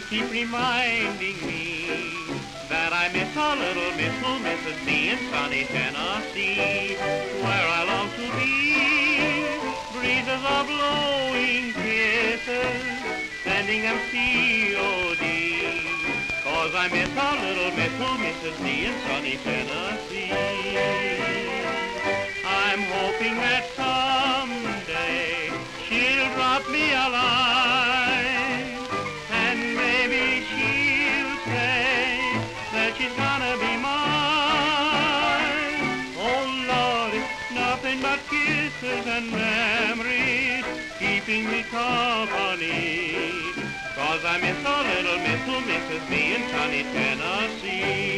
keep reminding me that I miss a little Miss who Mrs. B in sunny Tennessee, where I long to be. Breezes are blowing kisses, sending them COD, 'cause I miss a little Miss who Mrs. B in sunny Tennessee. I'm hoping that someday she'll drop me a line, and maybe she'll say that she's gonna be mine. Oh Lord, it's nothing but kisses and memories keeping me company, 'cause I miss a little Miss who Mrs. B in sunny Tennessee.